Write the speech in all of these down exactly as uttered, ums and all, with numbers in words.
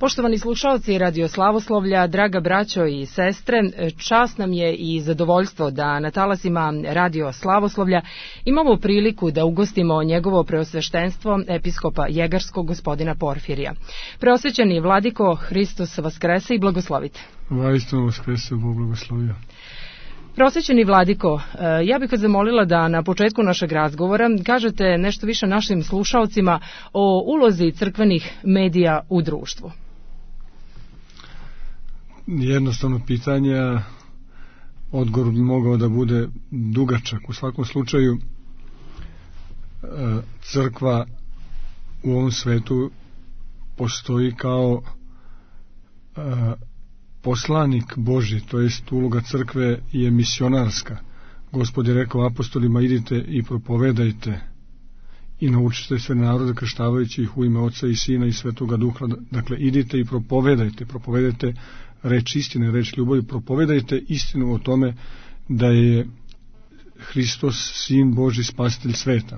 Poštovani slušalci Radio Slavoslovlja, draga braćo i sestre, čast nam je i zadovoljstvo da na talasima Radio Slavoslovlja imamo priliku da ugostimo njegovo preosveštenstvo episkopa Jegarskog gospodina Porfirija. Preosvećeni vladiko, Hristos vaskrese i blagoslovite. Vaistinu vaskrese, Bog blagoslovio. Preosvećeni vladiko, ja bih vas zamolila da na početku našeg razgovora kažete nešto više našim slušalcima o ulozi crkvenih medija u društvu. Jednostavno pitanje, odgovor bi mogao da bude dugačak. U svakom slučaju, crkva u ovom svetu postoji kao poslanik Božji, to jest uloga crkve je misionarska. Gospod je rekao apostolima: idite i propovedajte i naučite sve narode krštavajući ih u ime Oca i Sina i Svetoga Duha. Dakle, idite i propovedajte, propovedajte reč istine, reč ljubavi, propovedajte istinu o tome da je Hristos Sin Božji, spasitelj sveta.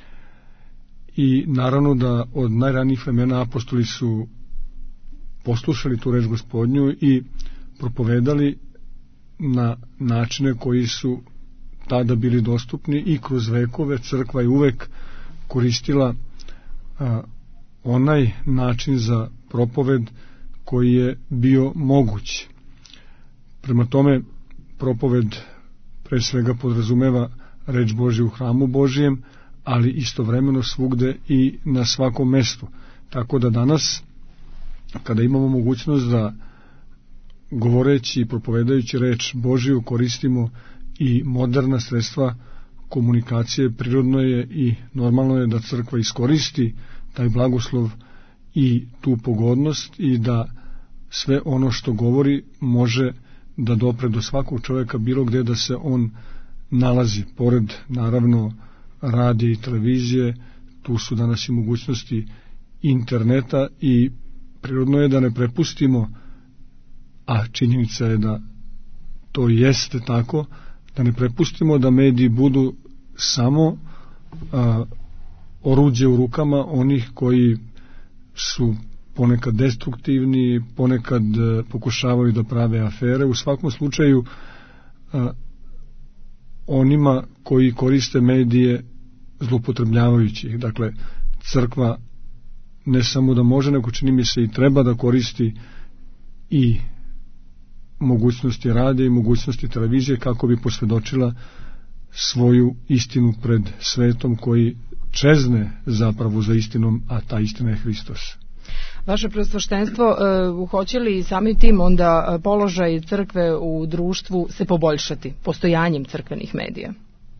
I naravno da od najranijih vremena apostoli su poslušali tu reč Gospodnju i propovedali na načine koji su tada bili dostupni, i kroz vekove crkva je uvek koristila a, onaj način za propoved koji je bio moguć. Prema tome, propoved pre svega podrazumeva reč Božju u hramu Božijem, ali istovremeno svugde i na svakom mestu. Tako da danas, kada imamo mogućnost da govoreći i propovedajući reč Božiju koristimo i moderna sredstva komunikacije, prirodno je i normalno je da crkva iskoristi taj blagoslov i tu pogodnost i da sve ono što govori može da dopre do svakog čoveka bilo gde da se on nalazi. Pored naravno radija i televizije, tu su danas i mogućnosti interneta i prirodno je da ne prepustimo, a činjenica je da to jeste tako, da ne prepustimo da mediji budu samo a, oruđe u rukama onih koji su ponekad destruktivni, ponekad a, pokušavaju da prave afere. U svakom slučaju a, onima koji koriste medije zloupotrebljavajući ih. Dakle, crkva ne samo da može, nego čini mi se i treba da koristi i mogućnosti radija i mogućnosti televizije kako bi posvedočila svoju istinu pred svetom koji čezne zapravo za istinom, a ta istina je Hristos. Vaše preosveštenstvo, uh, hoće li samim tim onda položaj crkve u društvu se poboljšati postojanjem crkvenih medija?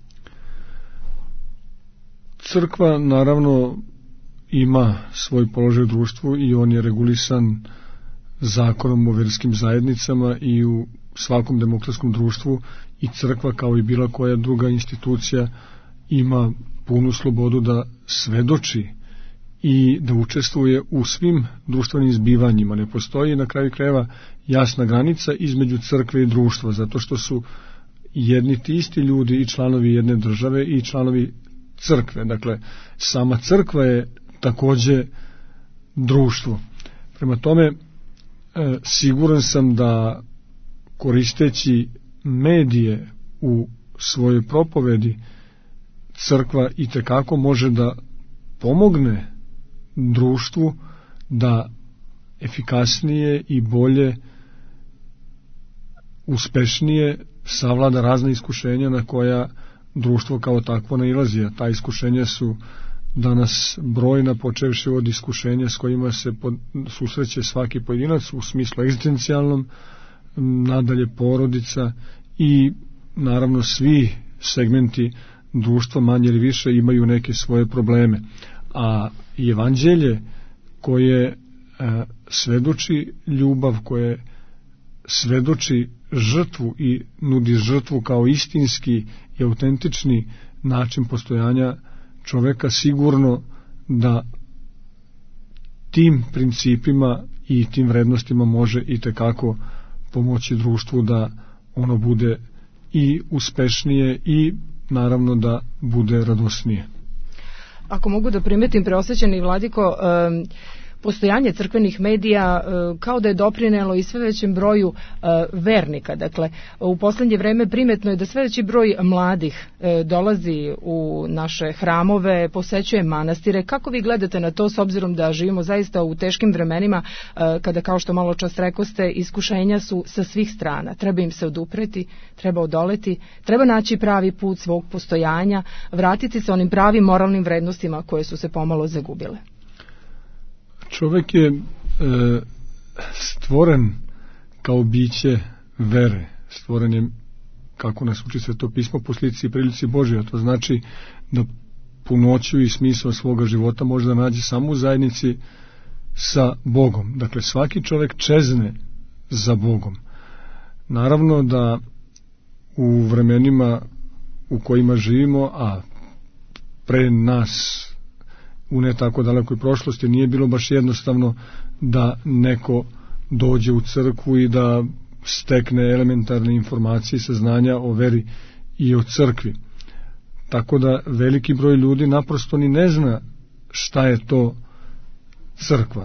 Crkva naravno ima svoj položaj u društvu i on je regulisan zakonom o verskim zajednicama i u svakom demokratskom društvu, i crkva kao i bila koja druga institucija ima punu slobodu da svedoči i da učestvuje u svim društvenim zbivanjima. Ne postoji na kraju krajeva jasna granica između crkve i društva, zato što su jedni ti isti ljudi i članovi jedne države i članovi crkve. Dakle, sama crkva je takođe društvo. Prema tome, e, siguran sam da koristeći medije u svojoj propovedi, crkva itekako može da pomogne društvu da efikasnije i bolje, uspešnije savlada razna iskušenja na koja društvo kao takvo nailazi. A ta iskušenja su danas brojna, počevši od iskušenja s kojima se pod, susreće svaki pojedinac u smislu egzistencijalnom, nadalje porodica i naravno svi segmenti društva manje ili više imaju neke svoje probleme. A evanđelje koje e, svedoči ljubav, koje svedoči žrtvu i nudi žrtvu kao istinski i autentični način postojanja čoveka, sigurno da tim principima i tim vrednostima može i tekako pomoći društvu da ono bude i uspešnije i naravno da bude radosnije. Ako mogu da primetim, preosvećeni vladiko, postojanje crkvenih medija kao da je doprinelo i sve većem broju vernika. Dakle, u poslednje vreme primetno je da sve veći broj mladih dolazi u naše hramove, posećuje manastire. Kako vi gledate na to, s obzirom da živimo zaista u teškim vremenima, kada, kao što malo čas rekoste, iskušenja su sa svih strana. Treba im se odupreti, treba odoleti, treba naći pravi put svog postojanja, vratiti se onim pravim moralnim vrednostima koje su se pomalo zagubile. Čovek je e, stvoren kao biće vere, stvoren je, kako nas uči Sveto pismo, po slici i prilici Božje, to znači da punoću i smisao svoga života može da nađe samo u zajednici sa Bogom. Dakle, svaki čovek čezne za Bogom. Naravno da u vremenima u kojima živimo, a pre nas u ne tako dalekoj prošlosti, nije bilo baš jednostavno da neko dođe u crkvu i da stekne elementarne informacije i saznanja o veri i o crkvi. Tako da veliki broj ljudi naprosto ni ne zna šta je to crkva.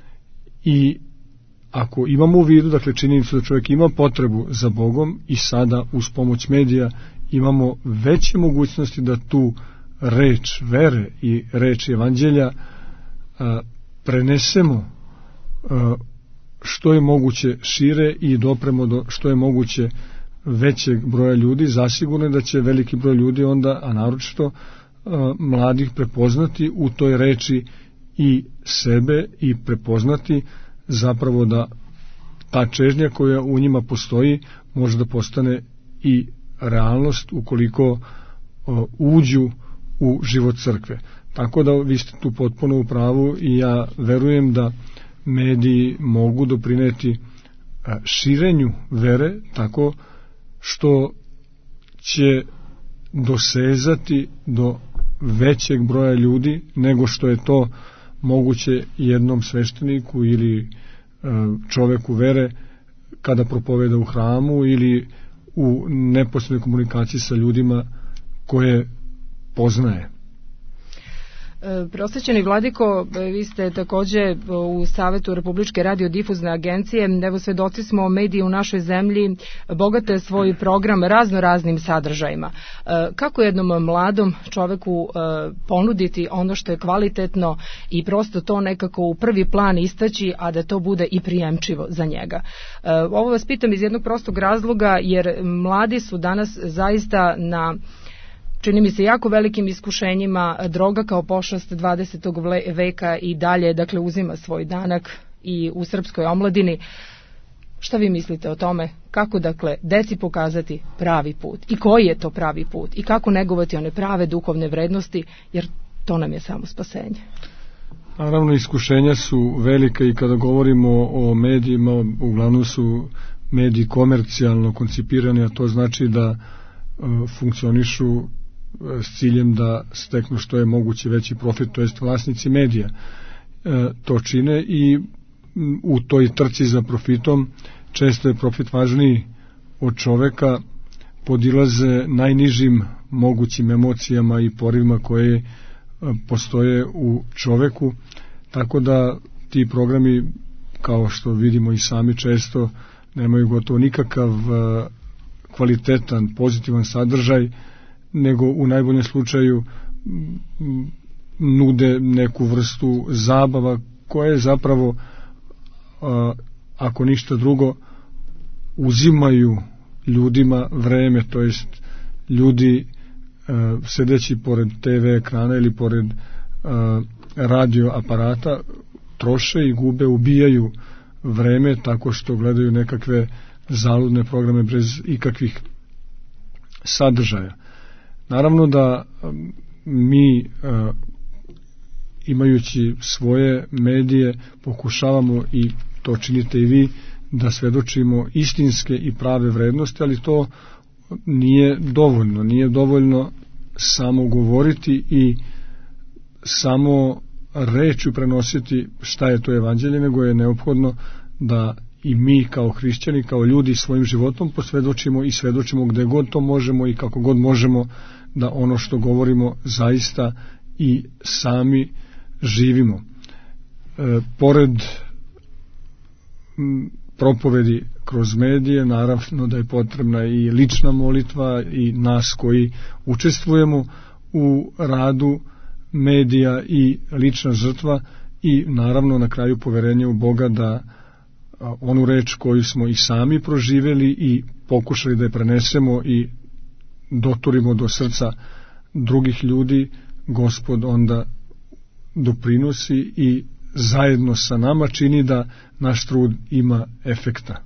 I ako imamo u vidu, dakle, činjenicu da čovjek ima potrebu za Bogom i sada uz pomoć medija imamo veće mogućnosti da tu reč vere i reč evanđelja a, prenesemo a, što je moguće šire i dopremo do što je moguće većeg broja ljudi, zasigurno je da će veliki broj ljudi onda, a naročito a, mladih, prepoznati u toj reči i sebe i prepoznati zapravo da ta čežnja koja u njima postoji može da postane i realnost ukoliko a, uđu u život crkve. Tako da vi ste tu potpuno u pravu i ja verujem da mediji mogu doprineti širenju vere tako što će dosezati do većeg broja ljudi nego što je to moguće jednom svešteniku ili čoveku vere kada propoveda u hramu ili u neposrednoj komunikaciji sa ljudima koje poznaje. Preosvećeni vladiko, vi ste takođe u Savetu Republičke radiodifuzne agencije. Evo, svedoci smo, mediji u našoj zemlji bogate svoj program razno raznim sadržajima. Kako jednom mladom čoveku ponuditi ono što je kvalitetno i prosto to nekako u prvi plan istaći, a da to bude i prijemčivo za njega? Ovo vas pitam iz jednog prostog razloga, jer mladi su danas zaista na, čini mi se, jako velikim iskušenjima. Droga kao pošast dvadesetog veka i dalje, dakle, uzima svoj danak i u srpskoj omladini. Šta vi mislite o tome? Kako, dakle, deci pokazati pravi put? I koji je to pravi put? I kako negovati one prave duhovne vrednosti? Jer to nam je samo spasenje. Naravno, iskušenja su velika i kada govorimo o medijima, uglavnom su mediji komercijalno koncipirani, a to znači da uh, funkcionišu s ciljem da steknu što je moguće veći profit, to jest vlasnici medija e, to čine i u toj trci za profitom često je profit važniji od čoveka, podilaze najnižim mogućim emocijama i porivima koje e, postoje u čoveku, tako da ti programi, kao što vidimo i sami, često nemaju gotovo nikakav e, kvalitetan, pozitivan sadržaj, nego u najboljem slučaju nude neku vrstu zabava koje zapravo, ako ništa drugo, uzimaju ljudima vreme, to jest ljudi sedeći pored te ve ekrana ili pored radio aparata troše i gube, ubijaju vreme tako što gledaju nekakve zaludne programe bez ikakvih sadržaja. Naravno da mi, imajući svoje medije, pokušavamo, i to činite i vi, da svedočimo istinske i prave vrednosti, ali to nije dovoljno. Nije dovoljno samo govoriti i samo rečju prenositi šta je to evanđelje, nego je neophodno da i mi kao hrišćani, kao ljudi svojim životom posvedočimo i svedočimo gde god to možemo i kako god možemo, da ono što govorimo zaista i sami živimo. pored propovedi kroz medije, naravno da je potrebna i lična molitva i nas koji učestvujemo u radu medija i lična žrtva i naravno na kraju poverenje u Boga da onu reč koju smo i sami proživeli i pokušali da je prenesemo i doturimo do srca drugih ljudi, Gospod onda doprinosi i zajedno sa nama čini da naš trud ima efekta.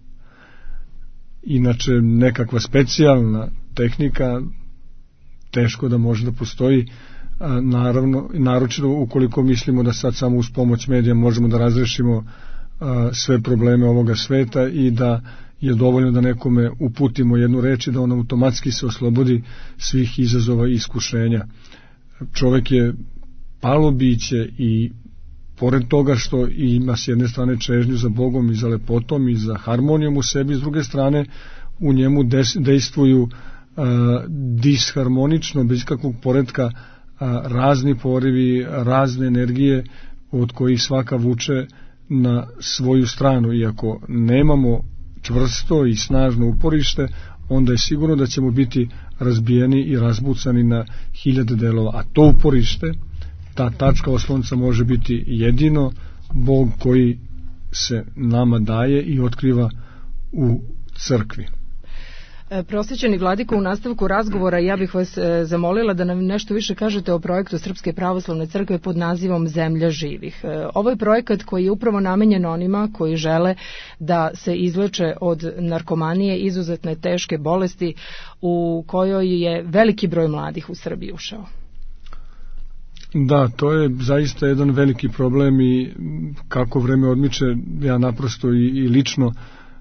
Inače, nekakva specijalna tehnika teško da može da postoji, naravno, naročito ukoliko mislimo da sad samo uz pomoć medija možemo da razrešimo sve probleme ovoga sveta i da je dovoljno da nekome uputimo jednu reč i da on automatski se oslobodi svih izazova i iskušenja. Čovek je palo biće i pored toga što ima s jedne strane čežnju za Bogom i za lepotom i za harmonijom u sebi, s druge strane u njemu dejstvuju a, disharmonično, bez kakvog poretka, a, razni porivi, razne energije od kojih svaka vuče na svoju stranu. Iako nemamo čvrsto i snažno uporište, onda je sigurno da ćemo biti razbijeni i razbucani na hiljade delova. A to uporište, ta tačka oslonca može biti jedino Bog koji se nama daje i otkriva u crkvi. Prosvećeni vladiko, u nastavku razgovora ja bih vas zamolila da nam nešto više kažete o projektu Srpske pravoslavne crkve pod nazivom Zemlja živih. Ovo je projekat koji je upravo namenjen onima koji žele da se izleče od narkomanije, izuzetne teške bolesti u kojoj je veliki broj mladih u Srbiji ušao. Da, to je zaista jedan veliki problem i kako vreme odmiče, ja naprosto i, i lično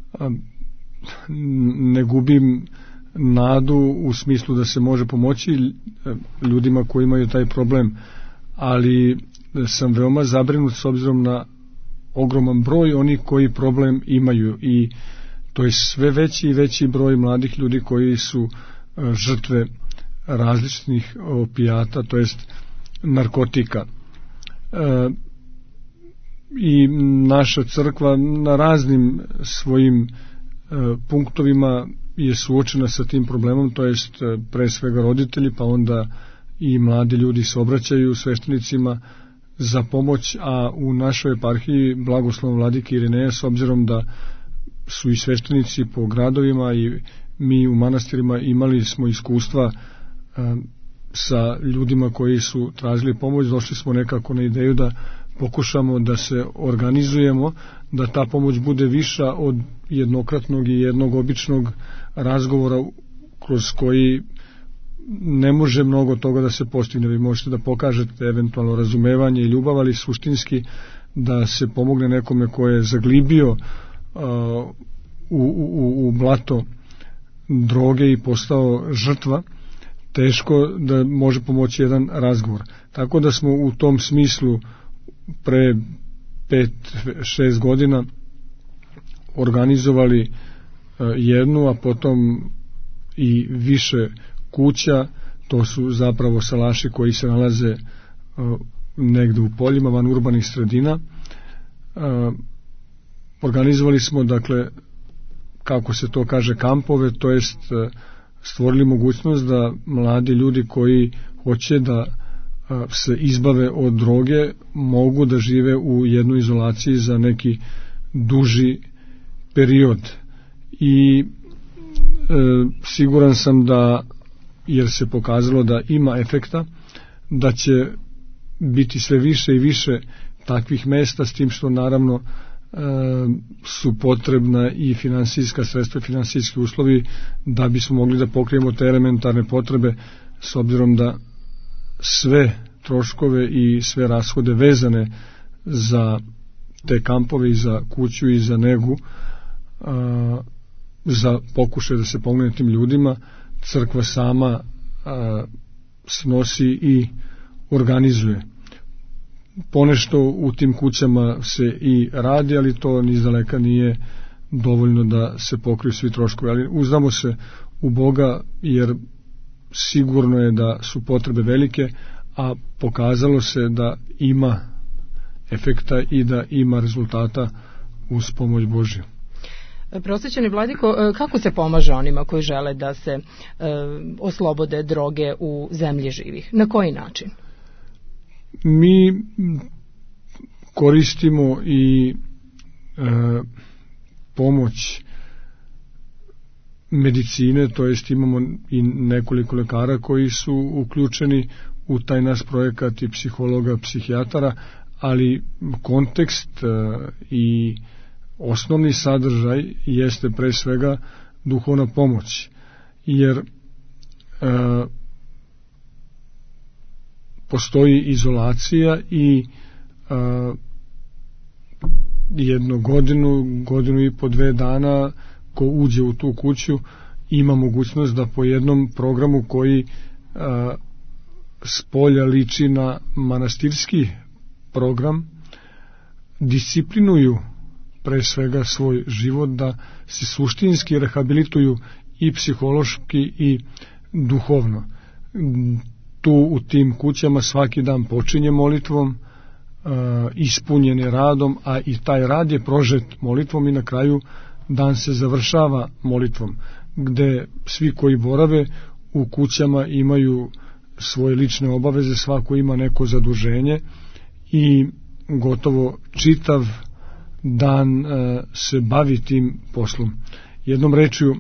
ne gubim nadu u smislu da se može pomoći ljudima koji imaju taj problem, ali sam veoma zabrinut s obzirom na ogroman broj onih koji problem imaju i to je sve veći i veći broj mladih ljudi koji su žrtve različitih opijata, to jest narkotika. E, i naša crkva na raznim svojim punktovima je suočena sa tim problemom, to jest pre svega roditelji, pa onda i mladi ljudi se obraćaju sveštenicima za pomoć, a u našoj eparhiji blagoslovom vladike Irineja, s obzirom da su i sveštenici po gradovima i mi u manastirima imali smo iskustva sa ljudima koji su tražili pomoć, došli smo nekako na ideju da pokušamo da se organizujemo, da ta pomoć bude viša od jednokratnog i jednog običnog razgovora kroz koji ne može mnogo toga da se postigne. Vi možete da pokažete eventualno razumevanje i ljubav, ali suštinski da se pomogne nekome ko je zaglibio uh, u, u, u blato droge i postao žrtva, teško da može pomoći jedan razgovor. Tako da smo u tom smislu pre pet, šest godina organizovali jednu, a potom i više kuća, to su zapravo salaši koji se nalaze negde u poljima van urbanih sredina. Organizovali smo, dakle, kako se to kaže, kampove, to jest stvorili mogućnost da mladi ljudi koji hoće da se izbave od droge mogu da žive u jednoj izolaciji za neki duži period. I e, siguran sam da, jer se pokazalo da ima efekta, da će biti sve više i više takvih mesta, s tim što naravno e, su potrebna i finansijska sredstva i finansijski uslovi da bismo mogli da pokrijemo te elementarne potrebe, s obzirom da sve troškove i sve rashode vezane za te kampove i za kuću i za negu, a, za pokušaj da se pomogne tim ljudima, crkva sama a, snosi i organizuje. Ponešto u tim kućama se i radi, ali to ni izdaleka nije dovoljno da se pokriju svi troškovi, ali uzdamo se u Boga, jer sigurno je da su potrebe velike, a pokazalo se da ima efekta i da ima rezultata uz pomoć Božju. Prosvećeni vladiko, kako se pomaže onima koji žele da se e, oslobode droge u zemlji živih? Na koji način? Mi koristimo i e, pomoć medicine, to jest imamo i nekoliko lekara koji su uključeni u taj naš projekat, i psihologa, psihijatara, ali kontekst e, i osnovni sadržaj jeste pre svega duhovna pomoć, jer e, postoji izolacija i e, jednu godinu, godinu i po dve dana ko uđe u tu kuću ima mogućnost da po jednom programu koji e, s polja liči na manastirski program disciplinuju pre svega svoj život, da se suštinski rehabilituju i psihološki i duhovno. Tu u tim kućama svaki dan počinje molitvom, ispunjen je radom, a i taj rad je prožet molitvom i na kraju dan se završava molitvom, gde svi koji borave u kućama imaju svoje lične obaveze, svako ima neko zaduženje i gotovo čitav dan e, se bavi tim poslom. Jednom rečju, e,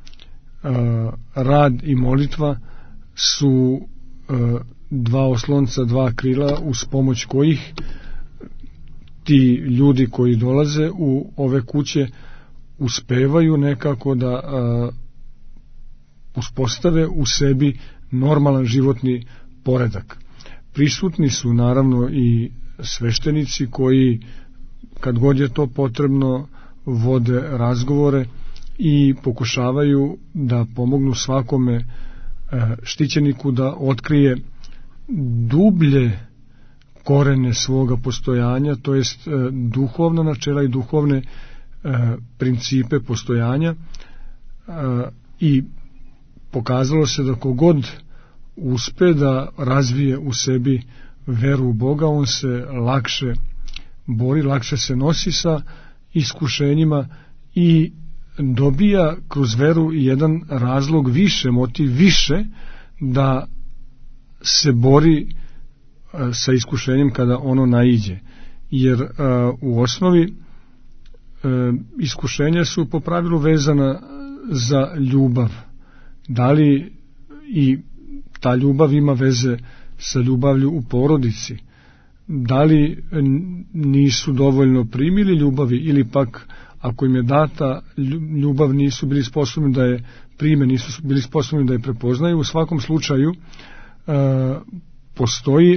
rad i molitva su e, dva oslonca, dva krila uz pomoć kojih ti ljudi koji dolaze u ove kuće uspevaju nekako da e, uspostave u sebi normalan životni poredak. Prisutni su naravno i sveštenici koji, kad god je to potrebno, vode razgovore i pokušavaju da pomognu svakome štićeniku da otkrije dublje korene svoga postojanja, to jest duhovna načela i duhovne principe postojanja, i pokazalo se da kogod uspe da razvije u sebi veru u Boga, on se lakše bori, lakše se nosi sa iskušenjima i dobija kroz veru jedan razlog više, motiv više da se bori sa iskušenjem kada ono naiđe. Jer uh, u osnovi uh, iskušenja su po pravilu vezana za ljubav. Da li i ta ljubav ima veze sa ljubavlju u porodici? Da li nisu dovoljno primili ljubavi, ili pak ako im je data ljubav nisu bili sposobni da je prime, nisu bili sposobni da je prepoznaju? U svakom slučaju e, postoji e,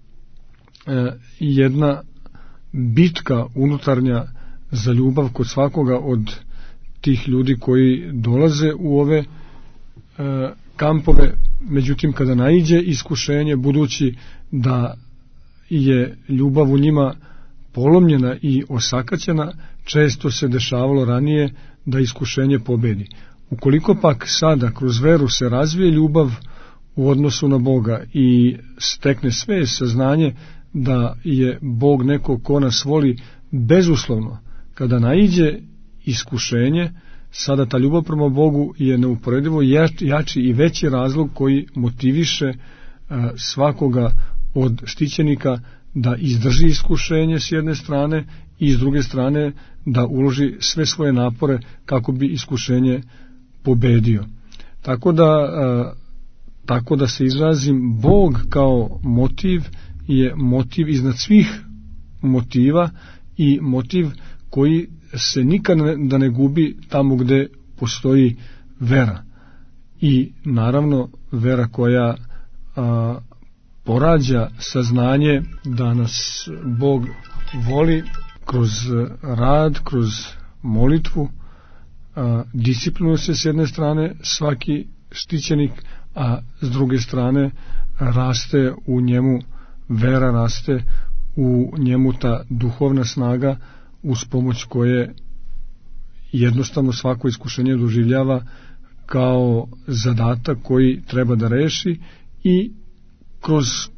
jedna bitka unutarnja za ljubav kod svakoga od tih ljudi koji dolaze u ove e, kampove. Međutim, kada naiđe iskušenje, budući da je ljubav u njima polomljena i osakaćena, često se dešavalo ranije da iskušenje pobedi. Ukoliko pak sada kroz veru se razvije ljubav u odnosu na Boga i stekne sve saznanje da je Bog neko ko nas voli bezuslovno, kada naiđe iskušenje, sada ta ljubav prema Bogu je neuporedivo jači i veći razlog koji motiviše svakoga od štićenika da izdrži iskušenje s jedne strane i s druge strane da uloži sve svoje napore kako bi iskušenje pobedio. Tako da, tako da se izrazim, Bog kao motiv je motiv iznad svih motiva i motiv koji se nikad da ne gubi tamo gde postoji vera. I naravno vera koja a, porađa saznanje da nas Bog voli kroz rad, kroz molitvu, a, disciplinuje se s jedne strane svaki štićenik, a s druge strane raste u njemu vera, raste u njemu ta duhovna snaga uz pomoć koje jednostavno svako iskušenje doživljava kao zadatak koji treba da reši i kroz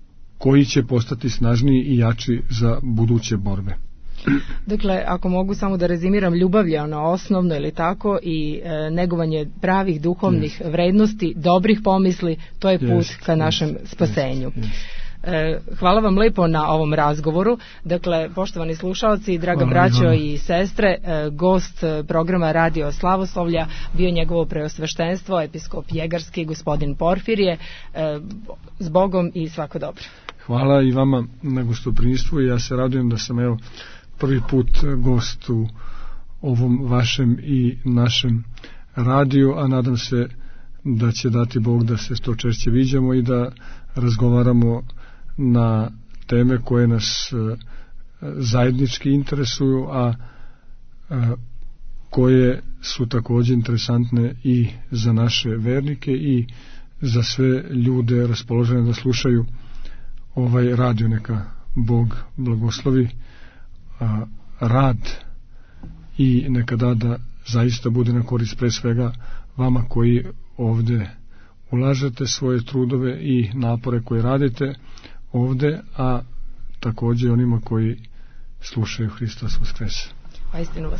koji će postati snažniji i jači za buduće borbe. Dakle, ako mogu samo da rezimiram, ljubav je ono osnovno ili tako i e, negovanje pravih duhovnih yes. vrednosti, dobrih pomisli, to je put yes, ka našem yes, spasenju. Yes, yes. Hvala vam lepo na ovom razgovoru. Dakle, poštovani slušalci, draga braćo i sestre, gost programa Radio Slavoslovlja bio njegovo preosveštenstvo, episkop Jegarski, gospodin Porfirije. S Bogom i svako dobro. Hvala i vama na gostoprimstvu i ja se radujem da sam evo prvi put gost u ovom vašem i našem radiju, a nadam se da će dati Bog da se što češće viđamo i da razgovaramo na teme koje nas e, zajednički interesuju, a e, koje su također interesantne i za naše vernike i za sve ljude raspoložene da slušaju ovaj radio. Neka Bog blagoslovi a, rad i neka da da zaista bude na korist pre svega vama koji ovde ulažete svoje trudove i napore koje radite ovde, a također onima koji slušaju Hristos Voskres. Pa istinu vas